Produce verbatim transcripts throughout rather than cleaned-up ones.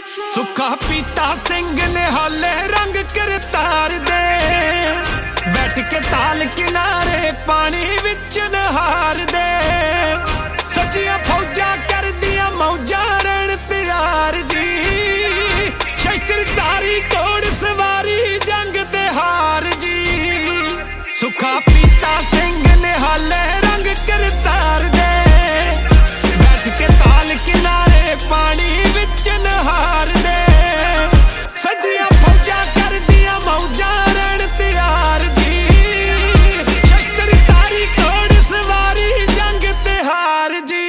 सुखा पीता सिंह निहाले रंग करतार दे, बैठ के ताल किनारे पानी विच नहार दे। सजिया फौजा कर दिया मौजा रण तैयार जी, शस्त्रधारी घोड़ सवारी जंग ते हार जी। सुखा पीता सिंह निहाले रंग करतार दे, बैठ के ताल किनारे पानी विच नहार दे। सजिया फौजा कर दिया मौजा रण तैयार जी, शस्त्रधारी घोड़ सवारी जंग ते हार जी।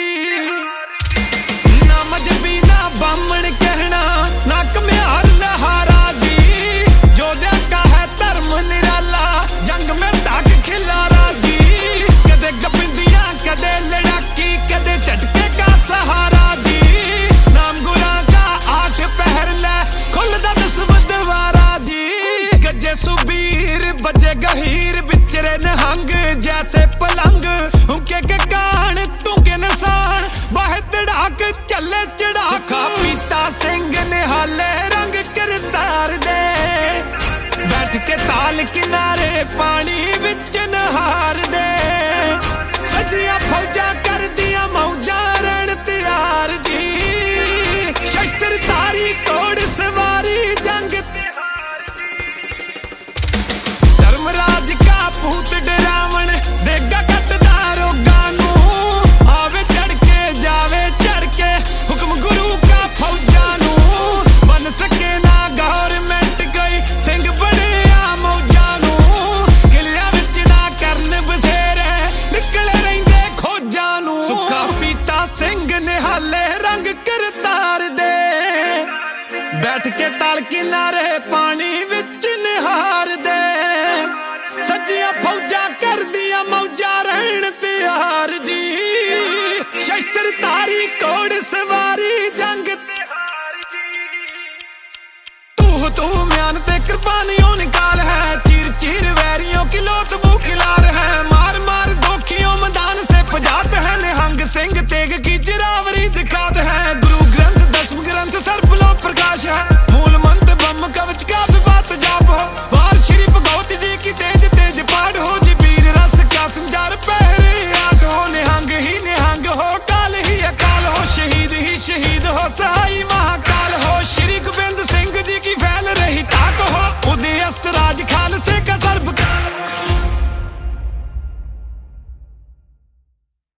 ना मजहबी ना बामण कहना ना कम्यार लहारा जी, जोधा का है धर्म निराला जंग में दाग खिलारा जी। कदे गपिंदियां कदे लड़ाकी कदे झटके का सहारा जी, नाम गुरा का आठ पहर ले खुलदा दसवंध वारा जी। गजे सुबीर बजे गहीर बिचरे नहंग जैसे पलंग, उनके के कान तुंगे निशान बाहे तड़ाक चले चढ़ाक। सुखा पीता सिंह निहाले रंग करतार दे, बैठ के ताल किनारे पानी विच नहार दे। सजिया फौजा कर दिया मौजा रण तैयार जी, शस्त्रधारी घोड़ सवारी जंग ते हार जी। धर्मराज का भूत डरावण देगा कटदा रोगा नू, आवे चढ़ के जावे चढ़ के हुक्म गुरु का फौजा नू। बन सके ना गवर्नमेंट गई सिंह बने आ मौजा नू, किलिया विच ना करन बसेरे निकले रहिंदे खोजा नू। सुखा पीता सिंह निहाले रंग करतार दे, बैठ के ताल किनारे